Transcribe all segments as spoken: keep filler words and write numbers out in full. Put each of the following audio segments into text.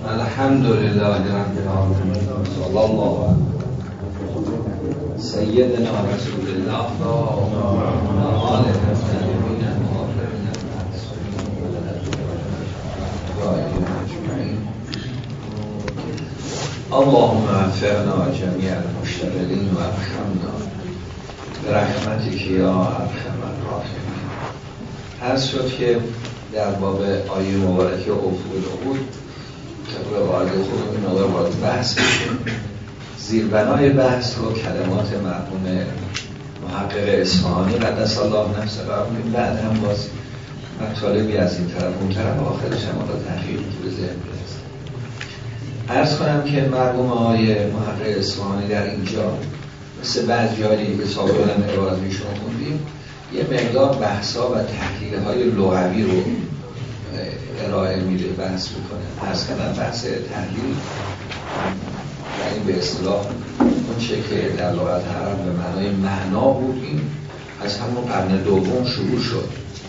الحمد لله رب العالمين صلی الله علیه سیدنا رسول الله و آله الطاهرین الطاهرین اجمعین. اللهم وفقنا جمیع المشتغلین و ارحمنا برحمتک یا ارحم الراحمین. عرض شد که در باب آیه مبارکه افول بود طبق وارد خود این مقدار وارد بحث بشیم. زیربنای بحث رو کلمات مرحوم محقق اصفهانی قدس الله نفسه قرار میدیم. بعد هم باز مطالبی از این طرف اون طرف آخرش هم آقا تحقیق تو ذهن برسه. عرض کنم که مرحوم آقای محقق اصفهانی در اینجا مثل بعض جایی که سابقا هم عبارتشون خوندیم یه مقدار بحثا و تحلیل‌های لغوی رو ارائه میده، بحث میکنه. عرض کردم بحث تحلیل یعنی به اصطلاح اون چه که در لغت عرب به معنای معنا بود، این از همون قرن دوم شروع شد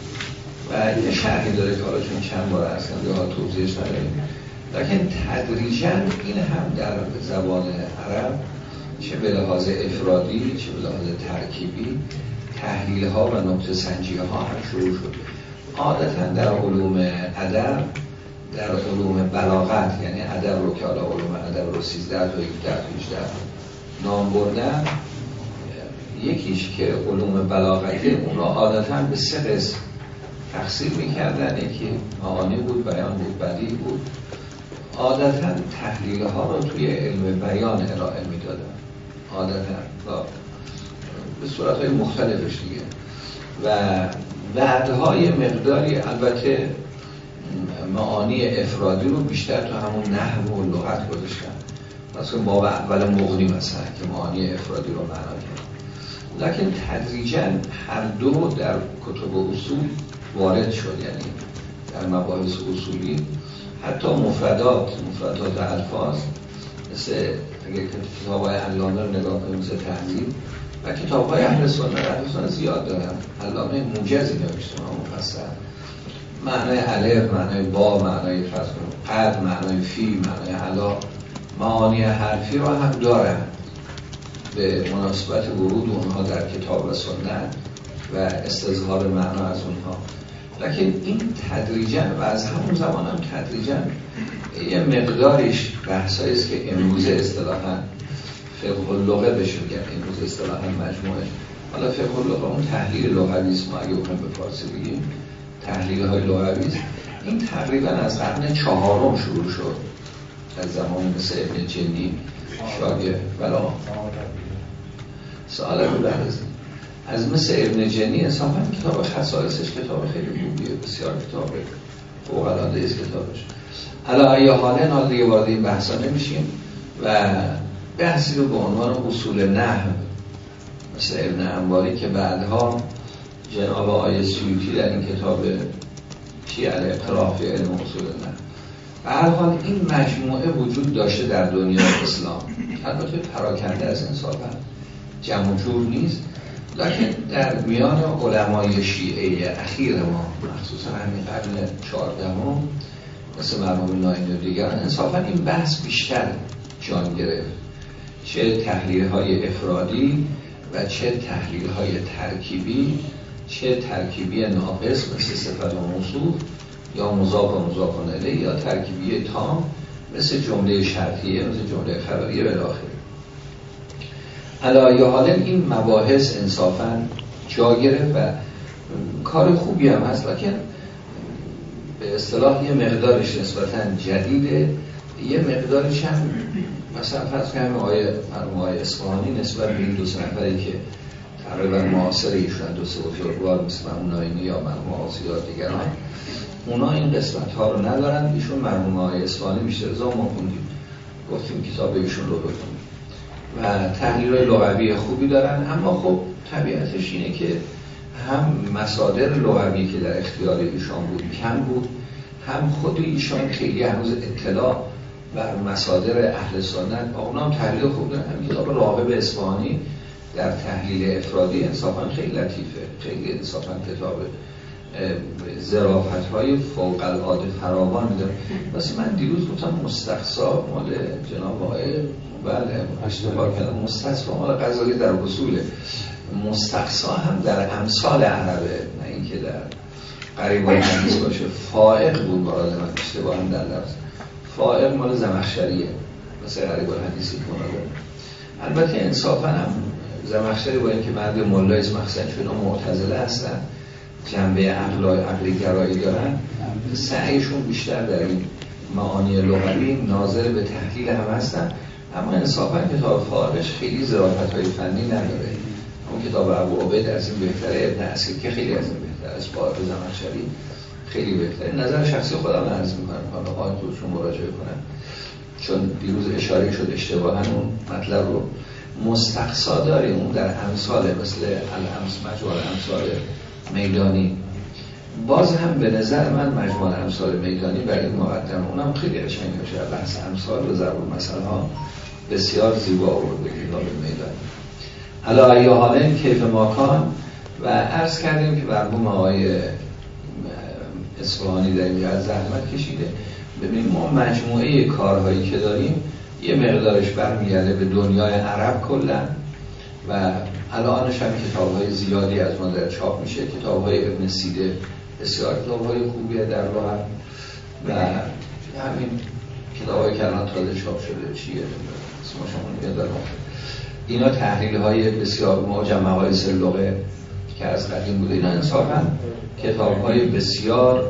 و یه شرحی داره که حالا چون چند بار عرض کردم یا توضیحش نداریم، لیکن تدریجاً این هم در زبان عرب چه به لحاظ افرادی چه به لحاظ ترکیبی تحلیل ها و نقطه سنجی ها هم شروع شد. عادتاً در علوم ادب، در علوم بلاغت، یعنی ادب رو که حالا علوم ادب رو سیزده تا هجده تا هجده نام بردن، یکیش که علوم بلاغتی اون رو عادتاً به سه قسم تقسیم می‌کردن. یکی معانی بود، بیان بود، بدیع بود. عادتاً تحلیل ها رو توی علم بیان ارائه میدادن، عادتاً به صورت‌های مختلفش دیگه، و بعدهای مقداری البته معانی افرادی رو بیشتر تو همون نحو و لغت گذاشتن. مثلا باب اول مغنی مثلا که معانی افرادی رو معنا کرد، لکن تدریجاً هر دو در کتب اصول وارد شد. یعنی در مباحث اصولی حتی مفردات مفردات الفاظ مثل اگر کتاب‌های علامه رو نگاه کنیم مثل تهذیب و کتاب‌های اهل سنت اهل سنت زیاد دارن. علامه موجزی نوشته مفصل معنای الف، معنای با، معنای فرض کنیم قد، معنای فی، معنای علا، معانی حرفی رو هم دارن به مناسبت ورود اونها در کتاب و سنت و استظهار معنا از اونها. لیکن این تدریجاً و از همون زمان هم تدریجاً یه مقداریش بحثایی است که امروز اصطلاحاً فقه اللغه بشه میگن، امروز اصطلاحاً مجموعه. حالا فقه اللغه اون تحلیل لغوی است، ما اگه بخوایم به فارسی بگیم تحلیل های لغوی است. این تقریباً از قرن چهارم شروع شد، از زمان مثل ابن جنی شاگرد بلا سوال رو برزید از مثل ابن جنی انصافاً کتاب خصائصش کتاب خیلی خوبیه، بسیار کتاب فوق العاده است کتابش. علا ای حالن حال دیگه وارد این بحثا نمیشیم و بحثی رو به عنوان اصول نحو مثل ابن انباری که بعدها جناب آقای سیوطی در این کتاب چی الاقراء فی علم اصول نحو، به هر حال این مجموعه وجود داشته در دنیای اسلام. البته پراکنده از انصافا جمع و جور نیست، لکن در میان علمای شیعه اخیر ما مخصوصا همین قرن چهاردهم مثل مرحوم ناینی و دیگران انصافا این بحث بیشتر جان گرفت، چه تحلیل های افرادی و چه تحلیل های ترکیبی، چه ترکیبی ناقص مثل صفت و موصوف یا مضاف و مضاف الیه یا ترکیبی تام مثل جمله شرطیه مثل جمله خبریه بالاخره. علی حال این مباحث انصافا جا گرفت و کار خوبی هم هست، لکن به اصطلاح یه مقدارش نسبتاً جدیده، یه مقدارش هم مثلا فرض کنیم آقای مرحوم آقای اصفهانی نسبت به این دو سه نفری که تقریبا معاصر ایشون دو سه بزرگوار مثل مرحوم ناینی یا مرحوم آقاسی یا دیگران، اونا این قسمت ها رو ندارن. ایشون مرحوم آقای اصفهانی بیشتر از ما خوندیم، گفتیم کتاب ایشون رو بخونیم و تحلیل لغوی خوبی دارن، اما خب طبیعتش اینه که هم مصادر لغوی که در اختیار ایشان بود کم بود، هم خود ایشان خیلی هنوز اطلاع بر مصادر اهل سنت، اونا هم تحلیل خوب دارن. هم کتاب راغب اصفهانی در تحلیل افرادی انصافا خیلی لطیفه، خیلی انصافا کتاب ظرافت‌های فوق العاده فراوان می‌داره. واسه من دیروز گفتم مستقصا مال جناب آقای بله اشتباه کردم، مستصفا مال غزالی در اصوله، مستقصا هم در امثال عربه، نه اینکه در قریب الحدیث باشه. فائق بود مراد من، اشتباه هم در لفظ. فائق مال زمخشریه، مثل قریب الحدیثی که مراد. البته انصافا هم زمخشری با اینکه مرد مولای اسم مخصوصا چون معتزله هستن، جنبه عقل عقلی گرایی دارن، سعیشون بیشتر در این معانی لغوی ناظر به تحلیل هم هستن. اما انصافا کتاب فارغش خیلی ظرافت‌های فنی نداره. اون کتاب ابو عبید از این بهتره، ابن اصیل که خیلی از این بهتره، از فائق زمخشری خیلی بهتره. نظر شخصی خودم عرض می‌کنم، حالا آقایون خودشون مراجعه کنن، چون دیروز اشاره شد اشتباهاً اون مطلب رو. مستقصا داریم اون در امثال مثل الامس مجموع امثال میدانی. باز هم به نظر من مجموع امثال میدانی برای این مقدمه اونم خیلی قشنگ میشه، بحث امثال و ضرب المثل ها بسیار زیبا آورده کتاب میدانی. علی ای حال کیف ماکان و عرض کردیم که مرحوم آقای اصفهانی در اینجا از زحمت کشیده. ببینیم ما مجموعه کارهایی که داریم یه مقدارش برمیگرده به دنیای عرب کلا و الانش هم کتاب‌های زیادی از ما در چاپ میشه. کتاب‌های ابن سیده بسیار کتاب‌های خوبیه در واقع و همین کتاب‌های که الان تازه چاپ شده چیه اسمش شما میاد. اینا تحلیل‌های بسیار مجمع‌های سلوقه که از قدیم بوده. اینا انصافاً کتاب‌های بسیار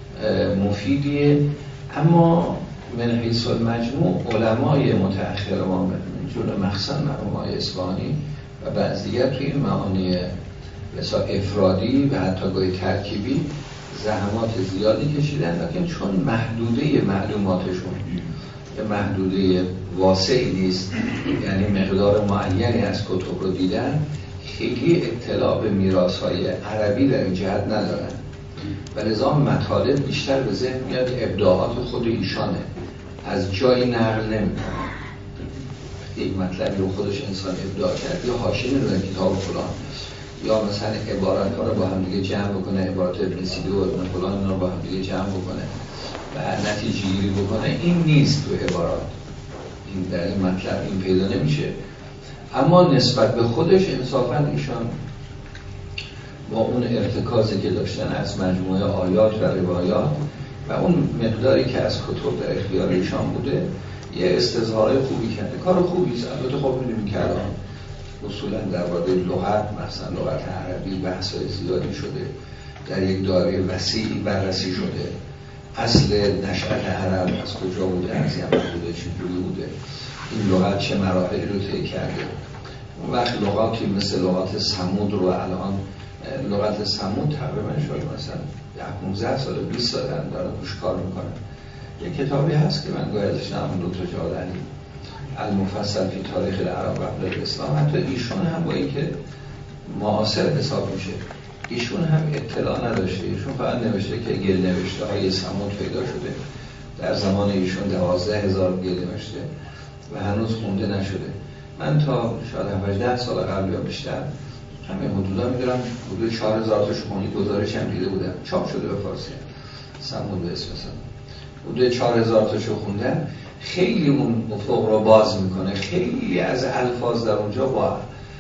مفیدیه. اما من حیث المجموع علمای متأخر ما جون مخصوصاً مرحوم اصفهانی و بعض دیگر توی این معانی بسیار افرادی و حتی گاهی ترکیبی زحمات زیادی کشیدن، لیکن چون محدوده معلوماتشون که محدوده واسعی نیست، یعنی مقدار معینی از کتب رو دیدن، خیلی اطلاع به میراث‌های عربی در این جهت ندارن و لذا مطالب بیشتر به ذهن میاد ابداعات خود ایشانه، از جایی نقل نمی‌کنه. یک مطلبی رو خودش انسان ابداع کرد یا حاشیه می‌ذاره کتاب فلان، یا مثلا عبارات‌ها رو با هم دیگه جمع بکنه، عبارات ابن سیده و ابن فلان رو با هم دیگه جمع بکنه و نتیجه گیری بکنه. این نیست تو عبارات، این در این مطلب این پیدا نمیشه. اما نسبت به خودش انصافاً ایشان با اون ارتکازی که داشتن از مجموعه آیات و روایات و اون مقداری که از کتب در اختیار ایشان بوده یه استظهارهای خوبی کرده. کار خوبی است. البته خب می‌دونیم که الان اصولاً در مورد لغت، مثلا لغت عربی بحث‌های زیادی شده، در یک دایره وسیعی بررسی شده. اصل نشأت عرب از کجا بوده، از یمن بوده، چجوری بوده، این لغت چه مراحلی رو طی کرده. اون وقت لغاتی مثل لغات ثمود رو الان لغت ثمود تقریبا شاید مثلا پانزده سال بیست سال دارن روش کار میکنن. یک کتابی هست که من گاهی ازش نام دکتر جوادی المفصل فی تاریخ العرب قبل الاسلام، حتی ایشون هم با اینکه معاصر حساب میشه ایشون هم اطلاع نداشته. ایشون فقط نوشته که گل نوشته های ثمود پیدا شده در زمان ایشون دوازده هزار گل نوشته و هنوز خونده نشده. من تا شاید هجده سال قبل یا بیشتر همه حدودا میدونم حدود چهار هزار تاش خونی گزارش هم دیده بودم، چاپ شده به فارسی ثمود به اسم مثلا حدود چهار هزار تاشو خوندم. خیلی اون افق رو باز میکنه. خیلی از الفاظ در اونجا با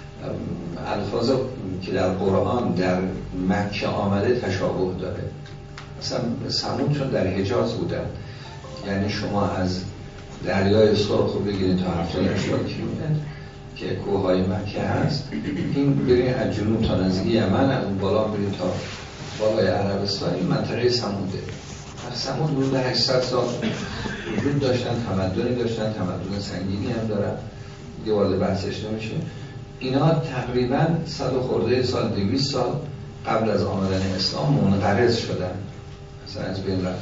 الفاظ که در قرآن در مکه آمده تشابه داره. مثلا ثمود چون در حجاز بودن، یعنی شما از دریای سرخ رو بگیرید تا هفتاد هشتاد کیلومتر که کوههای مکه هست، این برید از جنوب تا نزدیک یمن، از اون بالا برید تا بالای عربستان، این منطقه ثموده. ثمود حدود هشتصد سال وجود داشتن، تمدنی داشتن، تمدن سنگینی هم دارن، دیگه وارد بحثش نمیشه. اینا تقریبا صد و خورده سال، دویست سال قبل از آمدن اسلام منقرض شدن، مثلا از بین رفت.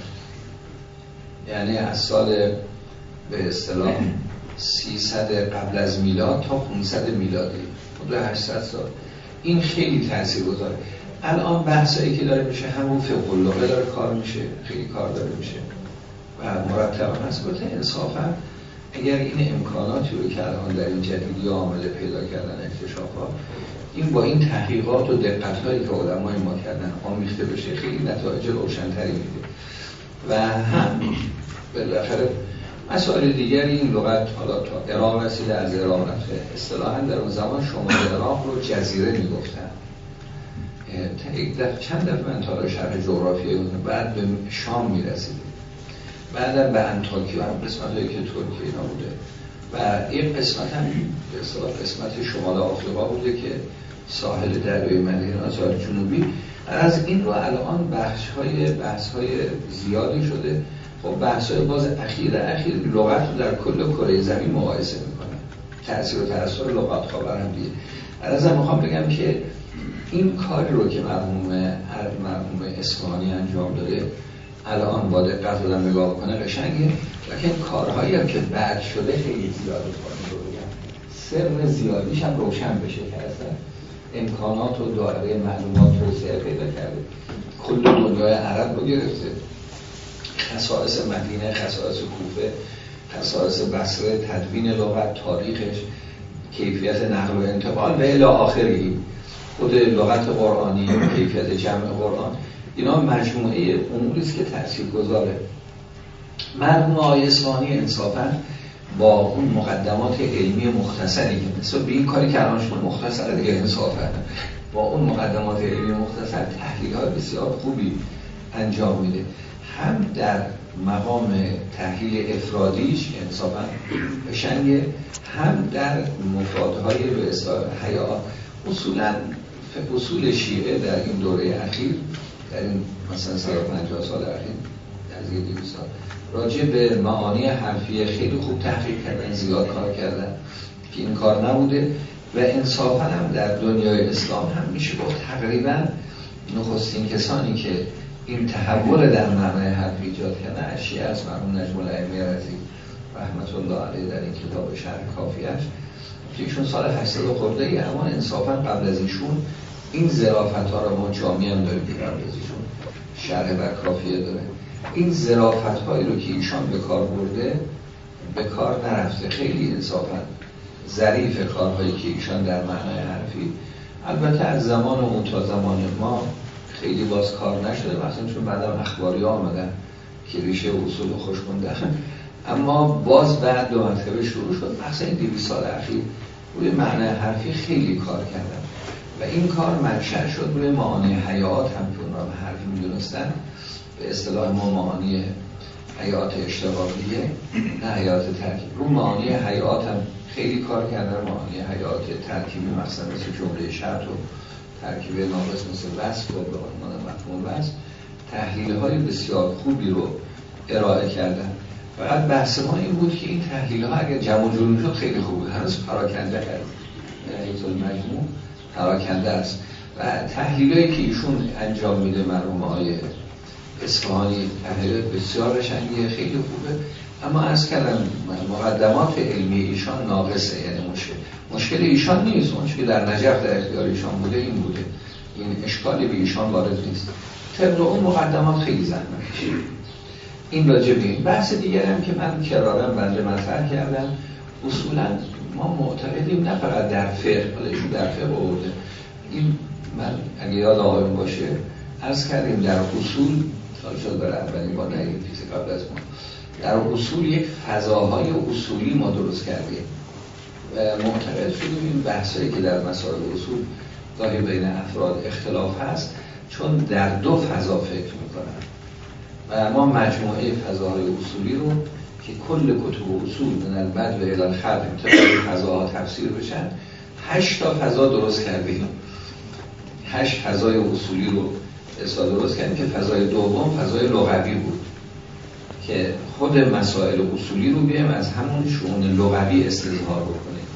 یعنی از سال به اصطلاح سیصد قبل از میلاد تا پانصد میلادی، حدود هشتصد سال. این خیلی تاثیرگذاره. الان بحثایی که داره میشه همون فقه اللغه داره کار میشه، خیلی کار داره میشه و مرتب هست. البته انصافا اگر این امکاناتی رو که الان در این جدیدی عامل پیدا کردن اکتشافات این با این تحقیقات و دقت‌هایی که علمای ما کردن آمیخته بشه خیلی نتایج روشن‌تری میده. و هم بالاخره مسائل دیگری این لغت حالا تا عراق رسیده، از عراق رفته، اصطلاحاً در اون زمان شمال عراق رو جزیره میگفتن. یک دفعه چند دفعه من تا شرح جغرافیایی بود، بعد به شام میرسیدیم، بعدم به انطاکیه، هم قسمت‌هایی که ترکیه اینا بوده و یک قسمت هم به اصطلاح قسمت شمال آفریقا بوده که ساحل دریای مدیترانه ساحل جنوبی. از این رو الان بخش‌های بحث‌های زیادی شده. خب بحث‌های باز اخیر اخیر لغت رو در کل کره زمین مقایسه می‌کنه، تأثیر و تأثیر لغت ها بر هم دیگه. از من می‌خوام بگم که این کاری رو که مرحوم هر مرحوم اصفهانی انجام داده الان با دقت آدم نگاه کنه قشنگه، لیکن کارهایی هم که بعد شده خیلی زیاده. کنه رو بگم سر زیادیش هم روشن بشه که اصلا امکانات و دایره معلومات توسعه پیدا کرده، کل دنیای عرب رو گرفته، خصائص مدینه، خصائص کوفه، خصائص بصره، تدوین لغت، تاریخش، کیفیت نقل و انتقال و الی آخری، خود لغت قرآنی، کیفیت جمع قرآن، اینا مجموعه اموری است که تاثیرگذاره. مرحوم آقای اصفهانی انصافاً با اون مقدمات علمی مختصری که مثلا به این کاری که الان شما مختصره دیگه انصافاً با اون مقدمات علمی مختصر تحلیل‌های بسیار خوبی انجام میده، هم در مقام تحلیل افرادیش که انصافاً قشنگه، هم در مفادهای به اصطلاح حیا. اصولاً اصول شیعه در این دوره اخیر، در این مثلا صد و پنجاه سال اخیر، از یه دویست سال راجع به معانی حرفیه خیلی خوب تحقیق کردن، زیاد کار کردن که این کار نبوده و انصافاً هم در دنیای اسلام هم میشه گفت تقریباً نخستین کسانی که این تحول در معنای حرفی ایجاد کردن اشیاء از مرحوم نجم الائمه رضی رحمت الله علیه در این کتاب شرح کافیش که ایشون سال هشتصد خورده ای، اما انصافاً قبل از ایشون این ظرافت ها رو ما جامعی هم داریم که قبل از ایشون شرح بر کافیه داره. این ظرافت هایی رو که ایشان به کار برده به کار نرفته، خیلی انصافاً ظریف کارهایی که ایشان در معنای حرفی، البته از زمان اون تا زمان ما خیلی باز کار نشده، مثلا چون بعدم اخباری ها آمدن که ریشه اصول خوش خوندن، اما باز بعد دو مرتبه شروع شد، مثلا این دویست سال اخیر روی معنای حرفی خیلی کار کردن و این کار منشأ شد روی معانی حیات هم که اونها حرفی میدونستن، به اصطلاح ما معانی حیات اشتغالیه نه حیات ترکیب، رو معانی حیات هم خیلی کار کردن، معانی حیات ترکیبی مثلا مثل جمله شرط و ترکیب ناقص مثل وصف و به عنوان مفهوم وصف تحلیل های بسیار خوبی رو ارائه کردن. فقط بحث ما این بود که این تحلیل ها اگر جمع جور شد خیلی خوبه، هنوز پراکنده کرد حیث المجموع پراکنده است و تحلیلایی که ایشون انجام میده مرحوم آقای اصفهانی تحلیل بسیار قشنگیه، خیلی خوبه، اما عرض کردم مقدمات علمی ایشان ناقصه، یعنی مشکل مشکل ایشان نیست، اون که در نجف در اختیار ایشان بوده این بوده، این اشکالی به ایشان وارد نیست، طبق اون مقدمات خیلی زحمت کشید. این راجع به این بحث دیگر هم که من کرارم بنده مطرح کردم، اصولا ما معتقدیم نه فقط در فقه، ولی ایشون در فقه آورده، این من اگه یاد آقایون باشه عرض کردیم در اصول سال شد برای اولین بار نهید فیزیک قبل از ما در اصول یک فضاهای اصولی ما درست کردیم و معتقد شدیم این بحثایی که در مسائل اصول گاهی بین افراد اختلاف هست چون در دو فضا فکر میکنن و ما مجموعه فضاهای اصولی رو که کل کتب اصول من البدء الی الختم طبق فضاها تفسیر بشن هشت تا فضا درست کردیم، هشت فضای اصولی رو اصلا درست کردیم که فضای دوم فضای لغوی بود که خود مسائل اصولی رو بیایم از همون شؤون لغوی استظهار بکنیم،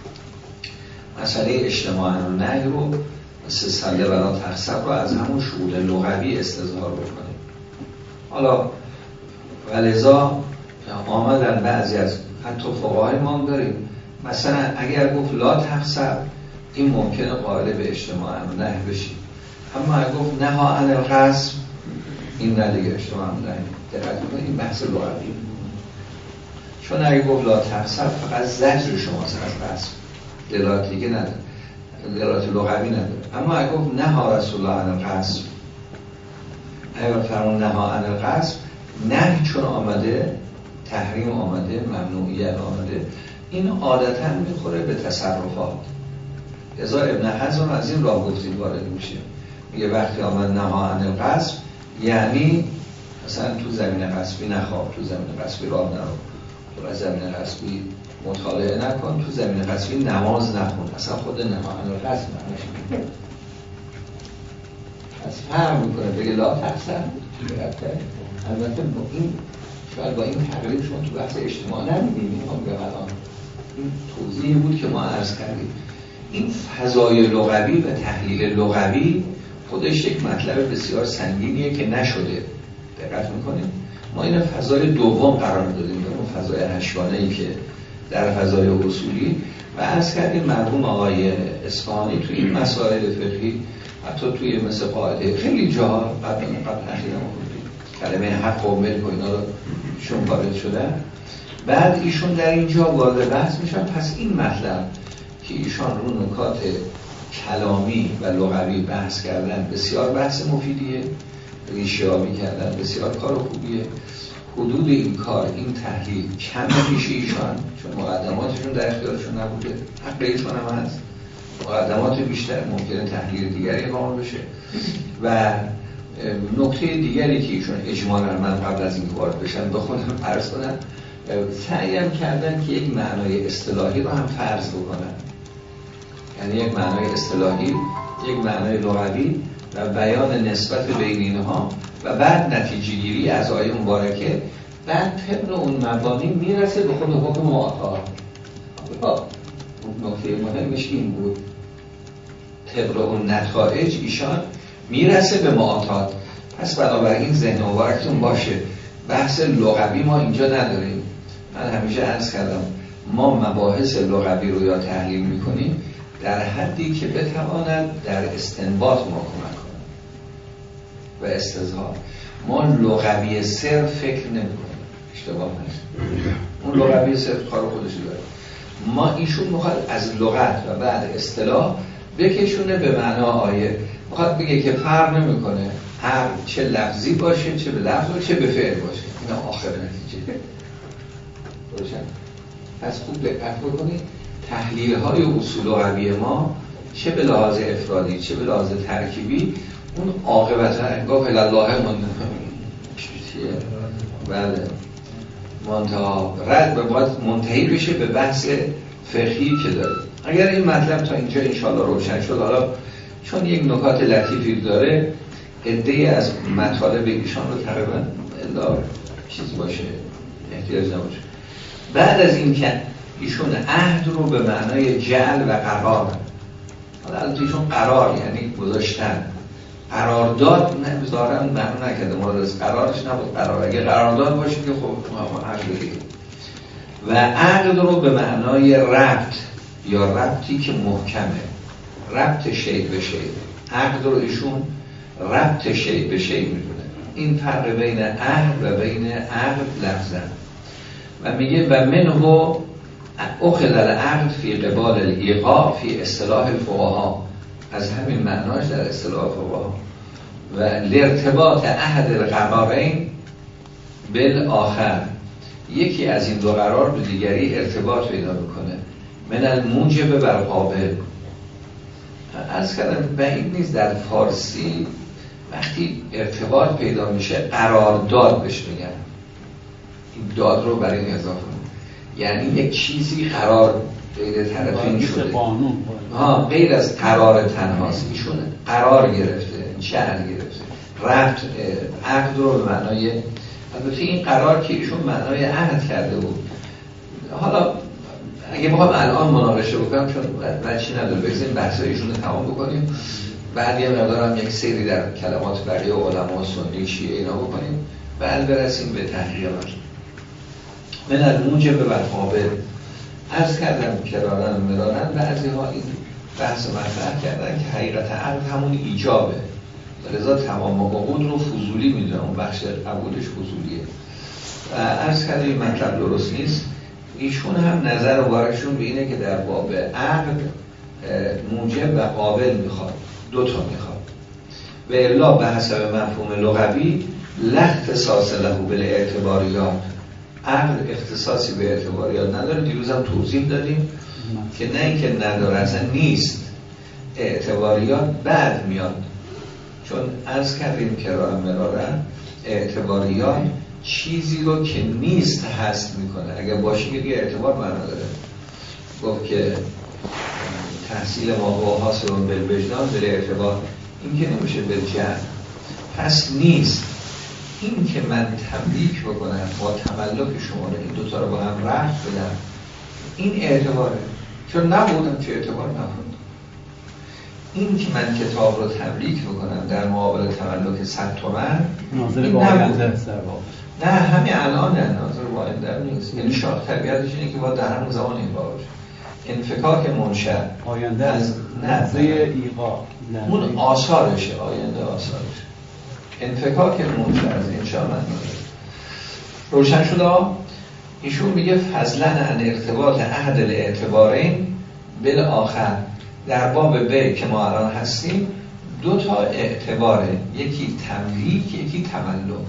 مسئله اجتماع و نهی رو مثل سله برا تخصب رو از همون شؤون لغوی استظهار بکنیم. حالا ولذا آمدن بعضی از حتی فقهای ما هم داریم مثلا اگر گفت لا تخصب این ممکنه قائل به اجتماع و نهی بشیم، اما اگر گفت نها عن الغصب این نه دیگه اجتماع و نهی. دقت کنید این بحث لغوی چون اگه گفت لا تقصر فقط زجر شماست از قصد، دلالت دیگه نداره، دلالت لغوی نداره. اما اگه گفت نهی رسول الله عن القصد، اگه فرمون نهی عن القصد، نهی چون آمده، تحریم آمده، ممنوعیت آمده، این عادتا میخوره به تصرفات. لذا ابن حزم از این راه گفتید وارد میشه، میگه وقتی آمد نهی عن القصد یعنی مثلا تو زمین غصبی نخواب، تو زمین غصبی راه نرو، تو زمین غصبی مطالعه نکن، تو زمین غصبی نماز نخون. اصلا خود نهی عن القصد معنیش میگه از فهم میکنه بگه لا تقصر. البته با این شاید با این تقریب شما تو بحث اجتماع نمیدیم، میخوام بگم الان این توضیحی بود که ما عرض کردیم. این فضای لغوی و تحلیل لغوی خودش یک مطلب بسیار سنگینیه که نشده. دقت میکنیم ما این فضای دوم قرار دادیم، اون فضای هشوانه‌ای که در فضای اصولی، و عرض کردیم مرحوم آقای اصفهانی توی این مسائل فقهی حتی توی مثل قاعده خیلی جاها قبل قبل اخیراً کلمه حق و ملک و اینا رو چون وارد شدن، بعد ایشون در اینجا وارد بحث میشن. پس این مطلب که ایشان رو نکات کلامی و لغوی بحث کردن بسیار بحث مفیدیه، ریشه‌یابی کردن بسیار کار خوبیه. حدود این کار، این تحلیل کم پیش ایشان، چون مقدماتشون در اختیارشون نبوده، حق ایشان هم هست، مقدمات بیشتر ممکنه تحلیل دیگری اقامه بشه. و نکته دیگری که ایشون اجمالاً من قبل از این وارد بشن به خودم عرض کنم، سعیم کردن که یک معنای اصطلاحی رو هم فرض بکنن، یعنی یک معنای اصطلاحی، یک معنای لغوی و بیان نسبت بین اینها و بعد نتیجه گیری از آیه مبارکه. بعد طبق اون مبانی میرسه به خود حکم معاطات. نکته مهمش این بود، طبق اون نتایج ایشان میرسه به معاطات. پس بنابراین ذهن مبارکتون باشه بحث لغوی ما اینجا نداریم. من همیشه عرض کردم ما مباحث لغوی رو یا تحلیل میکنیم در حدی که بتواند در استنباط ما کمک کنه و استظهار. ما لغوی صرف فکر نمیکنیم، اشتباه هست. اون لغوی صرف کار خودش داره. ما ایشون میخواد از لغت و بعد اصطلاح بکشونه به معنا آیه. میخواد بگه که فرق نمیکنه هر چه لفظی باشه، چه به لفظ باشه، چه به فعل باشه. اینا آخر نتیجه روشن. پس خوب دقت بکنید تحلیل های اصول لغوی ما چه به لحاظ افرادی چه به لحاظ ترکیبی اون عاقبت انگاه الله چیه بله منتها رد به باید منتهی بشه به بحث فقهی که داره. اگر این مطلب تا اینجا انشاءالله روشن شد، حالا چون یک نکات لطیفی داره عده‌ای از مطالب ایشان رو تقریبا الا چیز باشه احتیاج نباشه. بعد از این که ایشون عهد رو به معنای جعل و قرار، حالا البته ایشون قرار یعنی گذاشتن، قرارداد نمیذارن معنا نکرده، مورد از قرارش نبود قرار. اگه قرارداد باشه که خب ما عقد دیگه. و عقد رو به معنای ربط یا ربطی که محکمه، ربط شی به شی. عقد رو ایشون ربط شی به شی میدونه. این فرق بین عهد و بین عقد لفظا. و میگه و منه اخذ العقد فی قبال الایقاع فی اصطلاح الفقها، از همین معناش در اصطلاح فقها. و لارتباط احد القرارین بالآخر، یکی از این دو قرار به دیگری ارتباط پیدا میکنه. من الموجب بر قابل. از کردم بعید نیست در فارسی وقتی ارتباط پیدا میشه قرارداد بهش میگن. این داد رو برای این اضافه یعنی یک چیزی قرار غیر طرفین شده، ها غیر از قرار تنهاست. ایشون قرار گرفته، جعل گرفته، ربط عقد رو به معنای، البته این قرار که ایشون معنای عهد کرده بود. حالا اگه بخوام الان مناقشه بکنم چون بچی نداره بگذاریم بحث ایشون رو تمام بکنیم، بعد یه مقدارم یک سری در کلمات بقیه علما سنی شیعه اینا بکنیم، بعد برسیم به تحقیقات. من الموجب بر قابل عرض کردم کرارن مرارن، بعضی ها این بحث مطرح کردن که حقیقت عقد همون ایجابه، لذا تمام عقود رو فضولی میدونم، اون بخش قبولش فضولیه. و عرض کردم این مطلب درست نیست. ایشون هم نظر بارشون به اینه که در باب عقد موجب و قابل میخواد، دو تا میخواد. و الا به حسب مفهوم لغوی لا اختصاص له بالاعتباریات، عقد اختصاصی به اعتباریات نداره. دیروز هم توضیح دادیم که نه اینکه نداره، اصلا نیست. اعتباریات بعد میاد، چون عرض کردیم که راه مرارن اعتباریات چیزی رو که نیست هست میکنه. اگر باشه که دیگه اعتبار معنا داره. گفت که تحصیل ما با حاصلون بالوجدان بل اعتبار، این که نمیشه بالجهل. پس نیست. این که من تملیک بکنم با تملک شما رو، این دوتا رو با هم رفت بدم، این اعتباره. چون نبودم که اعتبار نبود. این که من کتاب رو تملیک بکنم در مقابل تملک صد تومن ناظر با آینده است. نه همین الان نه، ناظر با آینده نیست. یعنی شاخ طبیعتش اینه که با در همون زمان این باشه. انفکاک منشأ آینده از لحظه ایقاع، اون آثارشه، آینده آثارشه. انفکاک منشأ از انشاء من روشن شده. ایشون میگه فضلا عن ارتباط عهد الاعتبارین بالآخر. در باب ب که ما الان هستیم دو تا اعتباره، یکی تملیک یکی تملک.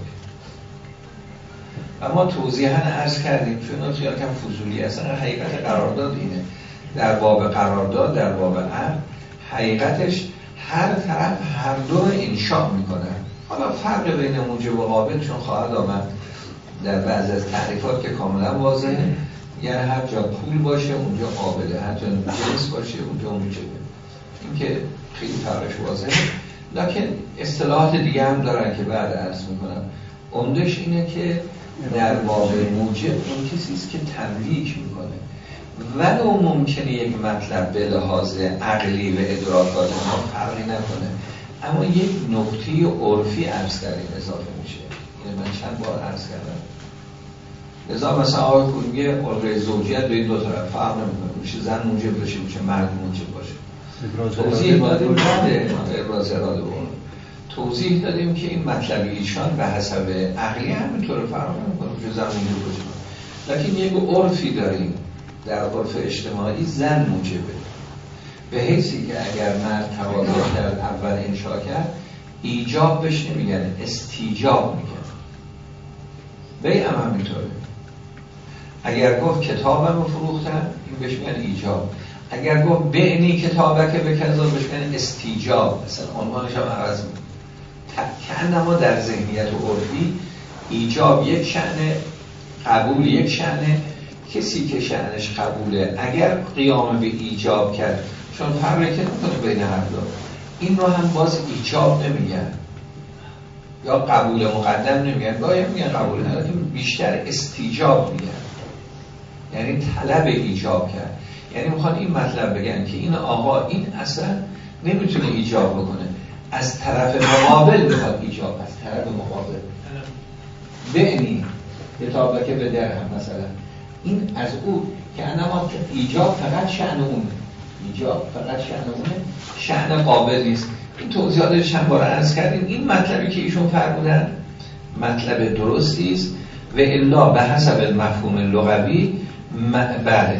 و ما توضیحاً عرض کردیم چون خیال کم فضولی اصلا حقیقت قرارداد اینه. در باب قرارداد، در باب عقد، حقیقتش هر طرف هر دو رو انشاء میکنه. حالا فرق بین موجب و قابل چون خواهد آمد در بعضی از تعریفات که کاملا واضحه. یعنی هر جا پول باشه اونجا قابله، هر جا جنس باشه اونجا موجبه. این که خیلی فرقش واضحه. لکن اصطلاحات دیگه هم دارن که بعد عرض میکنم. عمدش اینه که در باب موجب اون کسیست که تملیک میکنه، ولو ممکنه یک مطلب به لحاظ عقلی و ادراکات ما فرقی نکنه، اما یک نکته عرفی عرض کردیم اضافه میشه. اینه من چند بار عرض کردم. لذا مثلا آقای پول میگه الغای زوجیت به این دو طرف فرق نمیکنه، میشه زن موجب باشه میشه مرد موجب باشه. توضیح دادیم بعد ابراز اراده بود. توضیح دادیم که این مطلب ایشان به حسب عقلی همینطور فرق نمیکنه میشه زن موجب باشه. لیکن یک عرفی داریم در عرف اجتماعی زن موجبه، به حیثی که اگر مرد تواضع کرد اول انشاء کرد ایجاب بهش نمیگن، استیجاب میگن. بیع هم همینطوره. اگر گفت کتابم رو فروختم این بهش میگن ایجاب. اگر گفت بعنی کتابک به کذا بهش میگن استیجاب. مثلا عنوانش هم عوض میکنه. کانما در ذهنیت و عرفی ایجاب یک شأنه، قبول یک شأنه. کسی که شأنش قبوله اگر قیام به ایجاب کرد، چون فرقی که نمیکنه بین هر دو، این رو هم باز ایجاب نمیگن یا قبول مقدم نمیگن، باید میگن قبول نداره، بیشتر استیجاب میگن، یعنی طلب ایجاب کرد. یعنی میخوان این مطلب بگن که این آقا این اصلا نمیتونه ایجاب بکنه، از طرف مقابل میخواد ایجاب، از طرف مقابل بعنی کتابه که به درهم مثلا، این از او که انما ایجاب فقط شأن اونه، ایجاب فقط شأن اونه، شأن قابل نیست. این توضیحاتش چند بار عرض کردیم. این مطلبی که ایشون فرمودن مطلب درستی است و الا به حسب المفهوم لغوی بله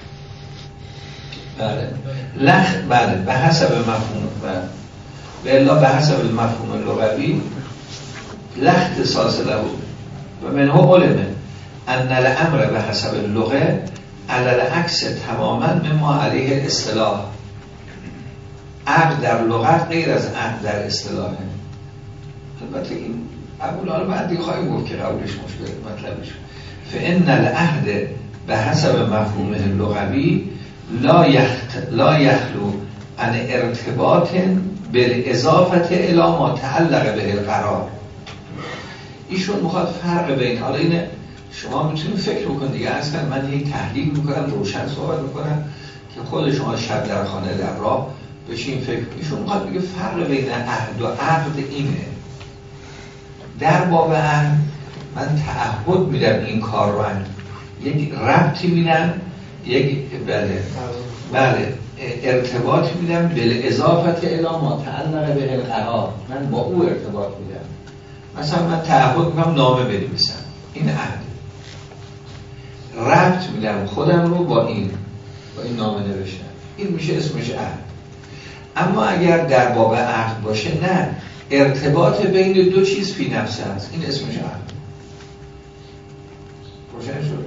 بله لخ بله به حسب مفهوم بله و الا به حسب المفهوم لغوی لخت اختصاص له و منه علمه ان الامر به حسب اللغه علی العکس تماما مما علیه اصطلاح. عقد در لغت غیر از عقد در اصطلاحه. البته این قبول حالا بعدی خواهیم گفت که قبولش مشکل مطلبش. فان العهد به حسب مفهومه لغوی لا یخت لا یخلو عن ارتباط بالاضافه الی ما تعلق به القرار. ایشون میخواد فرق بین، حالا اینه شما میتونید فکر بکنید دیگه، اصلا من یک تحلیل میکنم روشن صحبت میکنم که خود شما شب در خانه در راه بشین فکر. ایشون میخواد بگه فرق بین عهد و عقد اینه. در باب عهد من تعهد میدم این کار رو هم. یک ربطی میدم، یک بله بله ارتباط میدم به اضافت الی ما تعلق به القرار، من با او ارتباط میدم. مثلا من تعهد میکنم نامه بنویسم، این عهد. ربط میدم خودم رو با این با این نامه نوشتن، این میشه اسمش عهد. اما اگر در باب عقد باشه نه، ارتباط بین دو چیز فی نفسه هست، این اسمش عقد. روشن شد؟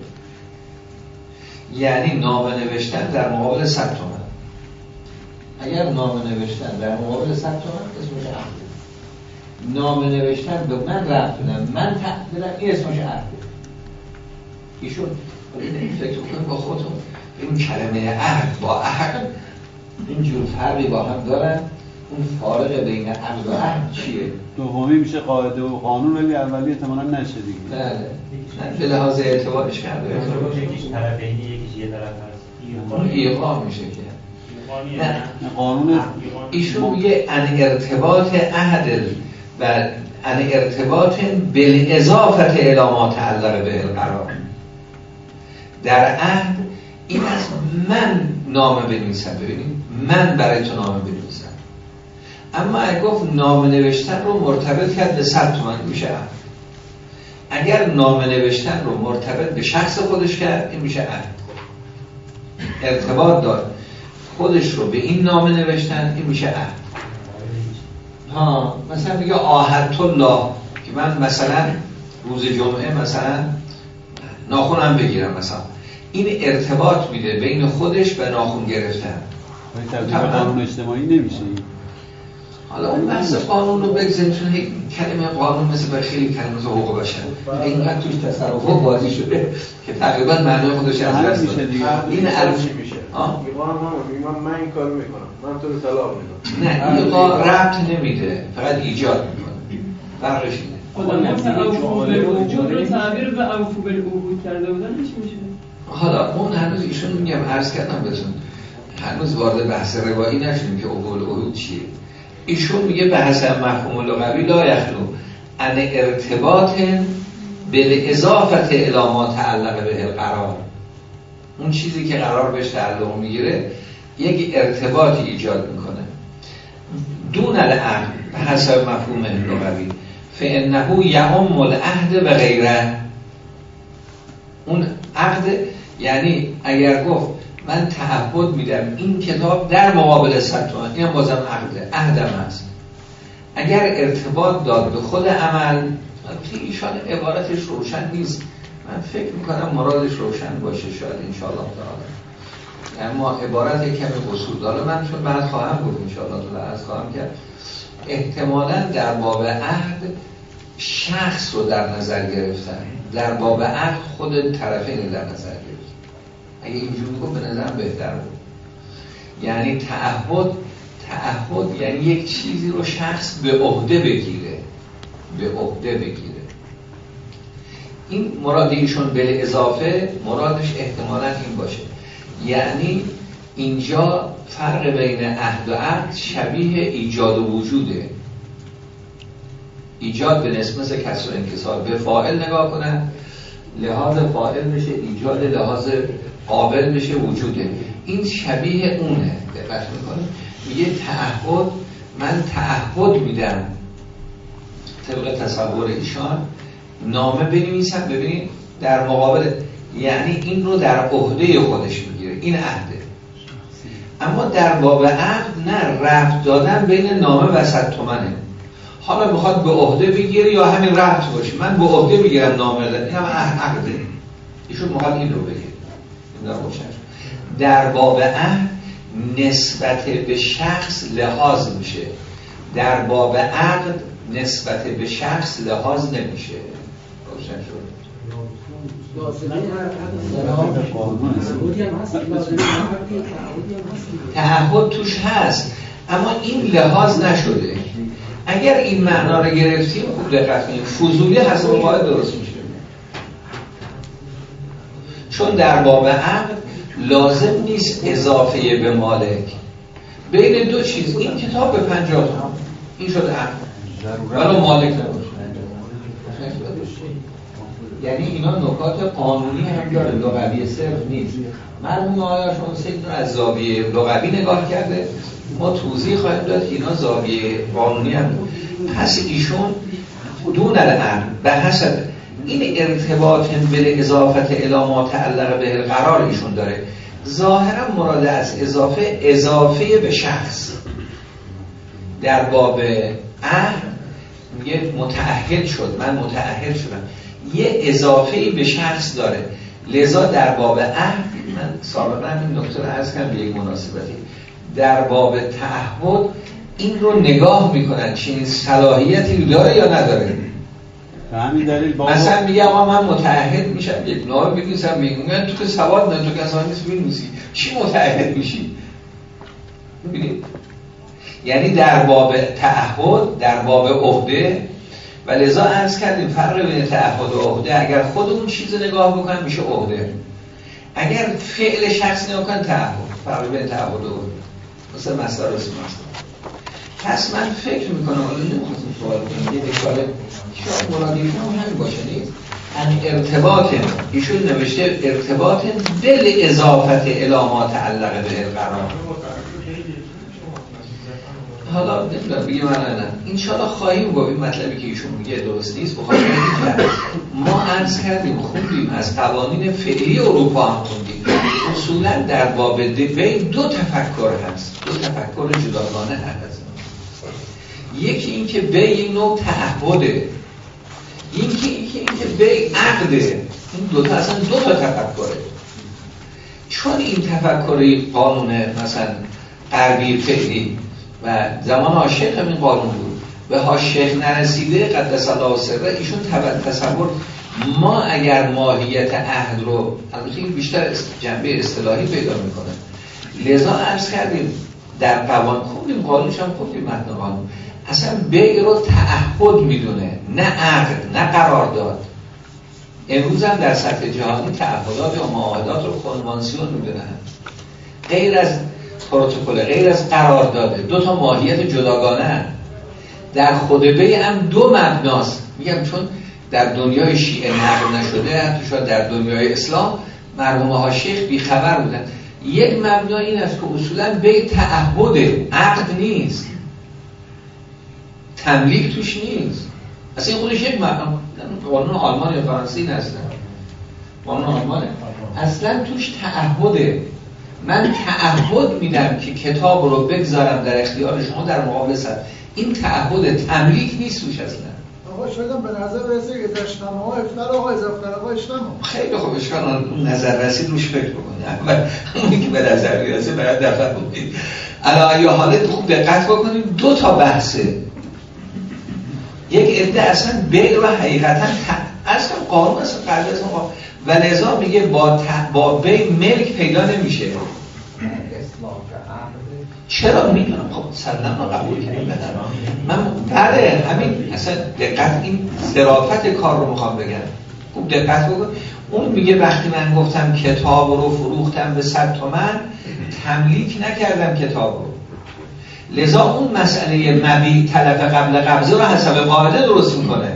یعنی نامه نوشتن در مقابل صد تومن، اگر نامه نوشتن در مقابل صد تومن اسمش عقد. نامه نوشتن به من رفت بدم، من تقدیرم، این اسمش عقد. ایشون این فکر کنم با خودتون این کلمه عهد با عقد اینجور فرقی با هم دارن. اون فارق بین عقد و عهد چیه؟ دومی میشه قاعده و قانون، ولی اولی احتمالاً نشه دیگه. بله. نه به لحاظ اعتبارش کرده. یکیش طرفینی یکیش یه طرف هست. اون ایقاع میشه که. نه قانون ایشون میگه ان ارتباط عهد و ان ارتباط بالاضافه الی ما تعلق به القرار. در عهد این از من نامه بنویسم، ببینید من برای تو نامه بنویسم، اما اگه گفت نامه نوشتن رو مرتبط کرد به صد تومن میشه عهد. اگر نامه نوشتن رو مرتبط به شخص خودش کرد این میشه عهد. ارتباط دار خودش رو به این نامه نوشتن این میشه عهد. ها مثلا میگه عاهدت الله که من مثلا روز جمعه مثلا ناخونم بگیرم، مثلا این ارتباط میده بین خودش و ناخون گرفتن. تبدیل به قانون اجتماعی نمیشه. حالا اون بحث قانون رو بگذاریم، چون کلمه قانون مثل خیلی کلمه حقوق بشر اینقدر توش تصرف و بازی شده که تقریبا معنی خودش از دست داده. این عرفی میشه. ایقاع هم همون من این کارو میکنم، من تو رو طلاق میدم. نه ایقاع ربط نمیده، فقط ایجاد میکنه. فرقش اینه. خدا نمیشه تعبیر به اوفو بالعهود کرده بودن چی میشه؟ حالا اون هنوز ایشون میگم عرض کردم بهتون هنوز وارد بحث روایی نشدیم که اوفو بالعهود چیه. ایشون میگه به حسب مفهوم لغوی لا یخلو ان ارتباط بالاضافه الی ما تعلق به القرار. اون چیزی که قرار بهش تعلق میگیره یک ارتباطی ایجاد میکنه دون العهد به حسب مفهوم لغوی، فانه یعم العهد و غیره. اون عقد یعنی اگر گفت من تعهد میدم این کتاب در مقابل صد تومن، این هم بازم عقده، عهدم هست. اگر ارتباط داد به خود عمل، ایشان عبارتش روشن نیست، من فکر میکنم مرادش روشن باشه شاید انشاءالله تعالی، اما عبارت کمی قصور داره. من چون بعد خواهم گفت انشاءالله تعالی از خواهم کرد احتمالاً در باب عهد شخص رو در نظر گرفتن، در باب عهد خود طرفین در نظر گرفتن. اگه اینجوری گفت به نظرم بهتر بود. یعنی تعهد تعهد یعنی یک چیزی رو شخص به عهده بگیره، به عهده بگیره. این مراد ایشون به اضافه مرادش احتمالاً این باشه، یعنی اینجا فرق بین عهد و عقد شبیه ایجاد و وجوده. ایجاد به نسبت کسر و انکسار، به فاعل نگاه کنن لحاظ فاعل میشه ایجاد، لحاظ قابل میشه وجوده. این شبیه اونه. دقت میکنه میگه تعهد، من تعهد میدم طبق تصور ایشان نامه بنویسم، ببینید در مقابل، یعنی این رو در عهده خودش میگیره، این عهده. اما در باب عقد نه، ربط دادن بین نامه و صد تومنه. حالا میخواد به عهده بگیره یا همین ربط باشه، من به عهده میگیرم نامه دادن، این هم عقده. ایشون میخواد این رو بگه. در باب عهد نسبت به شخص لحاظ میشه، در باب عقد نسبت به شخص لحاظ نمیشه. روشن شد؟ تعهد توش هست اما این لحاظ نشده. اگر این معنا رو گرفتیم خوب دقت کنید، فضولی هست و باید درست میشه. چون در باب عقد لازم نیست اضافه به مالک، بین دو چیز، این کتاب به پنجاه تومن این شده عقد ولو مالک نباشه. یعنی اینا نکات قانونی هم داره، لغوی صرف نیست. مرحوم آقای شمسید رو از زاویه لغوی نگاه کرده، ما توضیح خواهیم داد که اینا زاویه قانونی هم داره. پس ایشون دون العقد به حسب، این ارتباط به اضافت الی ما تعلق به القرار ایشون داره. ظاهرا مراد از اضافه اضافه به شخص. در باب عهد میگه متأهل شد، من متأهل شدم، یه اضافه به شخص داره. لذا در باب عهد، من سابقا این نکته رو عرض کردم به یک مناسبتی، در باب تعهد این رو نگاه میکنن چنین صلاحیتی داره یا نداره. همین دلیل بابا مثلا میگه آقا من متعهد میشم، یک نامه بنویسم، میگن تو که سواد نه، تو که اصلا نیست بنویسی، چی متعهد میشی؟ ببینید، یعنی در باب تعهد، در باب عهده، و لذا عرض کردیم فرق بین تعهد و عهده، اگر خودمون چیز نگاه بکنن میشه عهده، اگر فعل شخص نگاه کنن تعهد. فرق بین تعهد و عهده مثلا مسئله رسیم هست. پس من فکر میکنم حالا نمیخواستم سوال کنم، یه دکاله شاید مرادی هم همین باشه نیست، ان ارتباط، ایشون نوشته ارتباط دل اضافت علامات تعلق به القرار. حالا نمیدونم بگیم من نه، انشاءالله خواهیم گفت این مطلبی که ایشون میگه درست نیست. بخواهیم بگیم ما عرض کردیم خوندیم از قوانین فعلی اروپا هم خوندیم، اصولا در باب بی دو تفکر هست، دو تفکر جداگانه هست. یکی این که بی یک نوع تعهده، یکی این که بی عقده. این دو تا اصلا دو تا تفکره. چون این تفکر قانون مثلا غربی فعلی و زمان هاشیخ همین قانون بود و هاشیخ نرسیده قدس الله سره، ایشون تصور ما اگر ماهیت عهد رو البته بیشتر جنبه اصطلاحی پیدا میکنه، لذا عرض کردیم در قوانین خوندیم، قانونش هم خوندیم، متن قانون اصلا بیع رو تعهد میدونه، نه عقد، نه قرارداد. امروز هم در سطح جهانی تعهدات و معاهدات رو کنوانسیون میدونن، غیر از پروتکل، غیر از قرارداد، دو تا ماهیت جداگانه هست. در خود بیع هم دو مبناست، میگم چون در دنیای شیعه نقل نشده، حتی شاید در دنیای اسلام مرحوم هاشیخ بیخبر بودن. یک مبنا این است که اصولا بیع تعهده، عقد نیست، تملیک توش نیست. اصلا این خودش یک مبنا، قانون آلمان یا فرانسه هست، قانون آلمانه، اصلا توش تعهده. من تعهد میدم که کتاب رو بگذارم در اختیار شما در مقابل صد، این تعهد، تملیک نیست توش اصلا. آقا شاید به نظر برسه که اشتما ها افتر آقا اضافه آقا اشتما خیلی خوب، اشکال نظر رسید روش فکر بکنی، اول اونی که به نظر میرسه باید دفعه بکنید. علی یا حالت خوب دقت بکنید، دو تا بحثه. یک عده اصلا بیع و حقیقتا اصلا قانون اصلا قبل از ما، و لذا میگه با ت... با بیع ملک پیدا نمیشه. چرا میدونم؟ خب سلام رو قبول کنیم. من بله همین اصلا دقت، این ظرافت کار رو میخوام بگم، خوب دقت بکن. اون میگه وقتی من گفتم کتاب رو فروختم به صد تومن، تملیک نکردم کتاب رو، لذا اون مسئله مبیع طلب قبل قبضه رو حسب قاعده درست میکنه.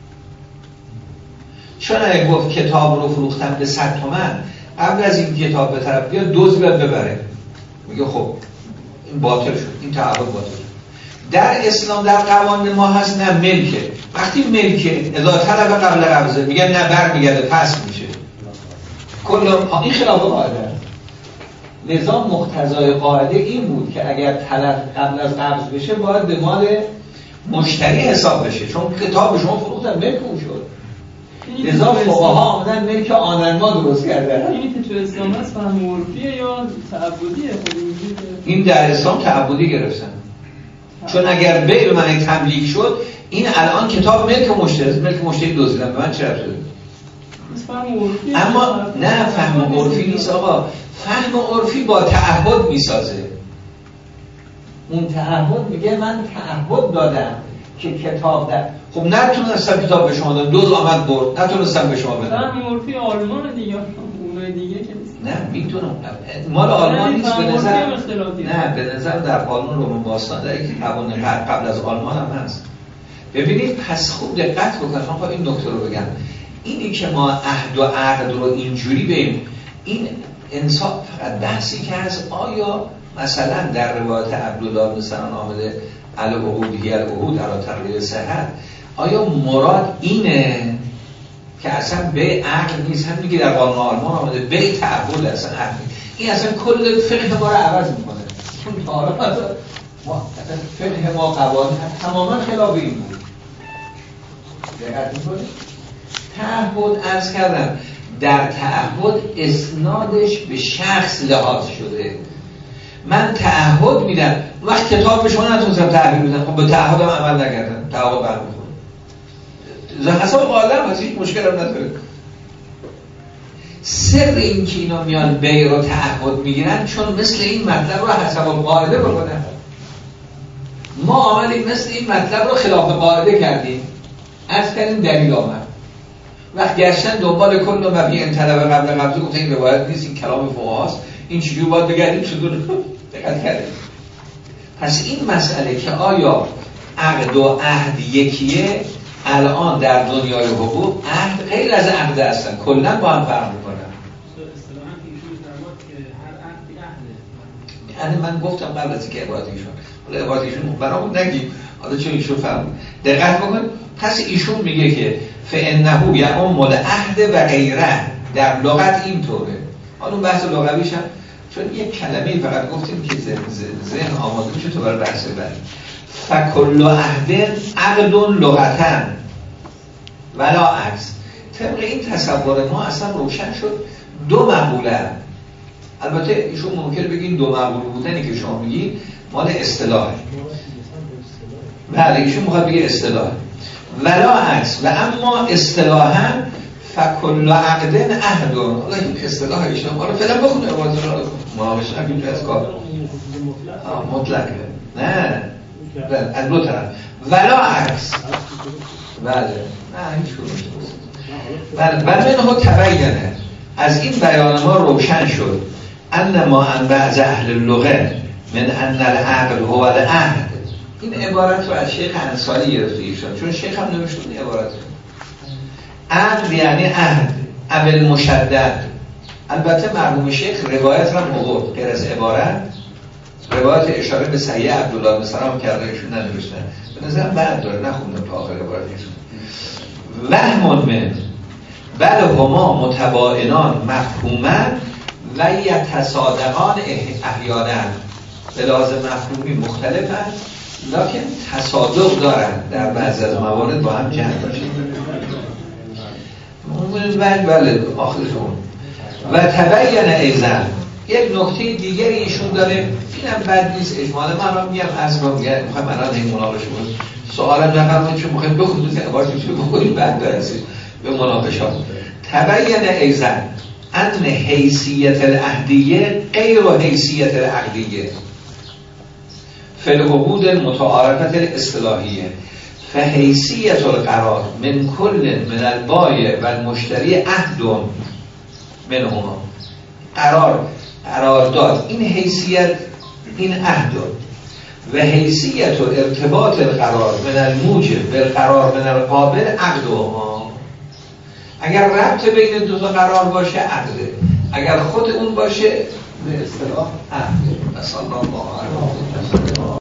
چون اگه گفت کتاب رو فروختم به صد تومن، قبل از این کتاب به طرف بیاد دوز بیاد ببره، میگه خب این باطل شد، این تعهد باطل شد. در اسلام در قوانین ما هست نه ملکه، وقتی ملکه اذا طلب قبل قبضه میگن نه برمیگرده پس میشه، کل این خلاف قاعده است. لذا مقتضای قاعده این بود که اگر طلب قبل از قبض بشه باید به مال مشتری حساب بشه، چون کتاب شما فروختن ملک اون شد. لذا فقها آمدن ملک آنرما درست کردن. اینی که تو اسلام هست فهم عرفیه یا تعبدیه؟ این در اسلام تعبدی گرفتن، چون اگر بیع به معنی تملیک شد، این الان کتاب ملک مشتری، ملک مشتری دزدیدن، به من چه ربطی داره؟ اما نه، فهم عرفی نیست آقا. فهم عرفی با تعهد میسازه. اون تعهد میگه من تعهد دادم که کتاب در، خب نتونستم کتاب به شما دادم، دوز آمد برد، نتونستم به شما بدم. فهم عرفی آلمان دیگه، اونای دیگه که نیست. نه میتونم، مال آلمان نیست به نظر. نه به نظر در قانون روم باستان در یک قوانین قبل از آلمان هم هست. ببینید پس خوب دقت بکنید، من خواهم این نکته رو بگم. اینی که ما عهد و عقد رو اینجوری بیم، این انصاف فقط بحثی که هست آیا مثلا در روایت عبدالله بن سنان آمده العهود هی العهود علی تقریر صحت، آیا مراد اینه که اصلا به عقل نیست، همین که در قانون آلمان آمده به تعهد اصلا عقل نیست. این اصلا کل فقه ما رو عوض میکنه. چون تا حالا ما فقه ما قوانین تماما خلاف این بود. دقت میکنید؟ تعهد عرض کردم در تعهد اسنادش به شخص لحاظ شده. من تعهد میدم، وقت کتاب به شما نتونستم تحویل بدم، خب به تعهدم عمل نکردم، تعهد برمیخوره. حساب قاعده هست، هیچ مشکل هم نداره. سر این که اینا میان بیع رو تعهد میگیرن چون مثل این مطلب رو حساب قاعده بکنن. ما آمدیم مثل این مطلب رو خلاف قاعده کردیم، از کردیم دلیل آمد. وقت گشتن دنبال کل و مبنی ان طلب قبل قبضه گفتن این روایت نیست، این کلام فقهاست، این چجوری باید بگردیم چطور دقت کردیم. پس این مسئله که آیا عقد و عهد یکیه، الان در دنیای حقوق عهد غیر از عقد هستن، کلا با هم فرق میکنن. اصطلاحاً ایشون فرمود که هر عقدی عهده. یعنی من گفتم قبل از اینکه عبارت ایشون، حالا عبارت ایشون برامون نگیم، حالا چون ایشون فرمود دقت بکن. پس ایشون میگه که فانه یعم العهد و غیره، در لغت اینطوره. حالا اون بحث لغویش هم چون یک کلمه فقط گفتیم که ذهن آماده میشه تو برای بحث بعد. فکل عهد عقد لغتا ولا عکس. طبق این تصور ما اصلا روشن شد دو مقوله. البته ایشون ممکنه بگین دو مقوله بودنی که شما میگی مال اصطلاحه. بله ایشون میخواد بگه اصطلاح ولا عکس، و اما اصطلاحا فکل عقد عهد. حالا این اصطلاح ایشون ما رو فعلا بخونه عبارت رو مناقشه نکنیم از کار مطلقه. نه بله از دو طرف ولا عکس. بله نه هیچ کدومش. بله بله منه تبینه، از این بیان ما روشن شد ان ما ان بعض اهل اللغه من ان العقل هو العهد. این عبارت رو از شیخ انصاری گرفته ایشون، چون شیخ هم نوشته این عبارت. عقد یعنی عهد اول مشدد. البته مرحوم شیخ روایت را آورد غیر از عبارت، روایت اشاره به صحیح عبدالله مثلا کرده ایشون ننوشتن. به نظرم بعد داره، نخوندم تا آخر عبارت ایشون. وهم من بل هما متباینان مفهوما و یتصادقان احیانا. به لحاظ مفهومی مختلفن لکن تصادق دارن در بعضی از موارد با هم جمع باشن. بله بله آخرشون. و تبین ایضا یک نکته دیگری ایشون داره، اینم بد نیست اجمالا من رو میگم از رو میگم میخوایم الان این مناقشه بود سوالم نفرمون چون میخوایم بخونید که عبارتی رو بخونید بعد برسید به مناقشات. تبین ایضا ان حیثیت العهدیه غیر حیثیت العقدیه فی العقود المتعارفه الاصطلاحیه. فحیثیت القرار من کل من البایع و المشتری عهد منهما. قرار قرارداد این حیثیت این عهد و حیثیت و ارتباط القرار من الموجب بالقرار من القابل عقدهما. اگر ربط بین دو تا قرار باشه عقده، اگر خود اون باشه به اصطلاح عهد. صلی الله علیه و آله.